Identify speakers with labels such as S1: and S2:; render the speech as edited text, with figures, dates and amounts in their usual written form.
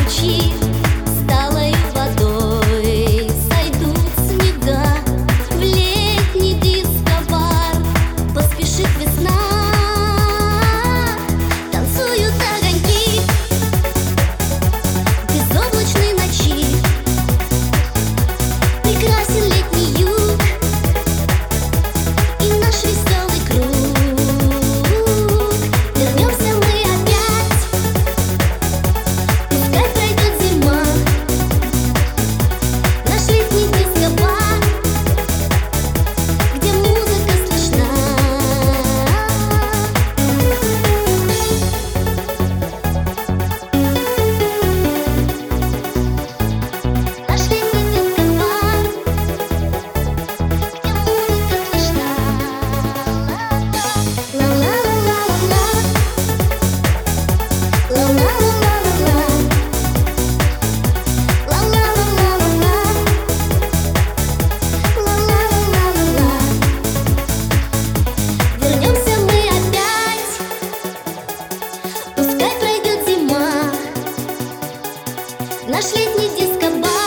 S1: ночи с талой водой сойдут снега. В летний диско-бар поспешит весна. Танцуют огоньки в безоблачной ночи. Прекрасен летний юг и наш веселый круг. Вернемся мы опять, пускай пройдет зима. Наш летний диско-бар, где музыка слышна. Наш летний диско-бар, где музыка слышна. Ла-ла-ла-ла-ла-ла, ла-ла-ла-ла-ла-ла, ла-ла-ла-ла-ла-ла, ла-ла-ла-ла-ла. Вернемся мы опять, пускай пройдет зима. Наш летний диско-бар.